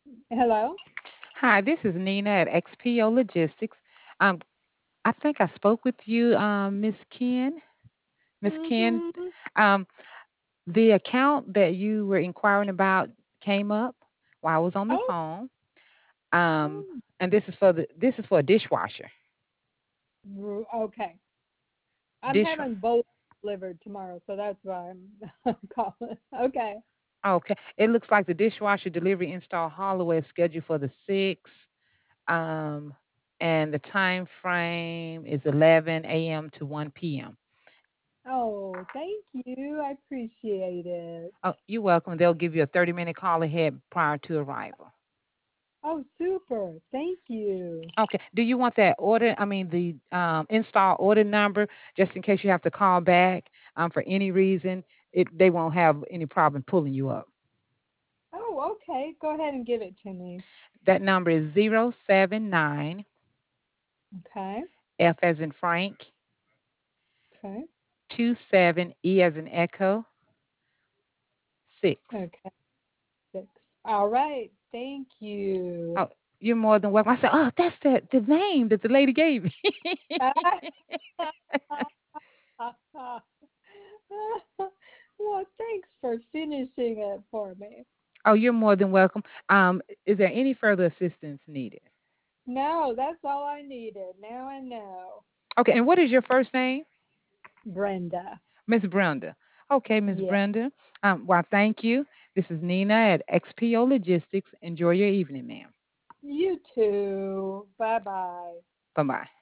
Hello? Hi, this is Nina at XPO Logistics. Um, I think I spoke with you, Miss Ken. Miss Ken, Mm-hmm. um, the account that you were inquiring about came up while I was on the Oh, phone. Um, oh, and this is for a dishwasher. okay. I'm Dish. having both delivered tomorrow, so that's why I'm calling. Okay. Okay. It looks like the dishwasher delivery install hardware is scheduled for the 6th. Um, and the time frame is 11 a.m. to 1 p.m. Oh, thank you. I appreciate it. Oh, you're welcome. They'll give you a 30-minute call ahead prior to arrival. Oh, super. Thank you. Okay. Do you want that order? I mean, the install order number, just in case you have to call back for any reason. They won't have any problem pulling you up. Oh, okay. Go ahead and give it to me. That number is 079 Okay. F as in Frank, Okay. 27 E as in Echo, 6. Okay. Six. All right. Thank you. Oh, you're more than welcome. I said, oh, that's the name that the lady gave me. Well, thanks for finishing it for me. Oh, you're more than welcome. Is there any further assistance needed? No, that's all I needed. Now I know. Okay, and what is your first name? Brenda. Miss Brenda. Okay, Miss Yeah. Brenda. Well, thank you. This is Nina at XPO Logistics. Enjoy your evening, ma'am. You too. Bye bye. Bye bye.